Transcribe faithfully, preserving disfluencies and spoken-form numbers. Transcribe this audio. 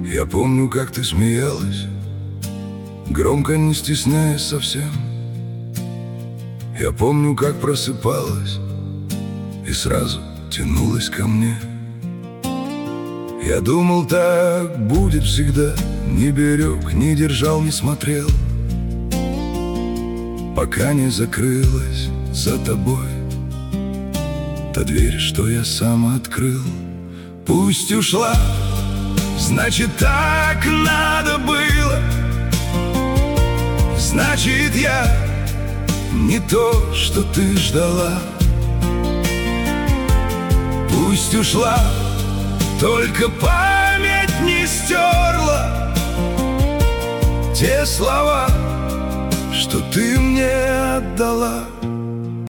Я помню, как ты смеялась, громко, не стесняясь совсем. Я помню, как просыпалась и сразу тянулась ко мне. Я думал, так будет всегда, не берег, не держал, не смотрел, пока не закрылась за тобой та дверь, что я сам открыл. Пусть ушла, значит, так надо было. Значит, я не то, что ты ждала. Пусть ушла, только память не стерла те слова, что ты мне отдала.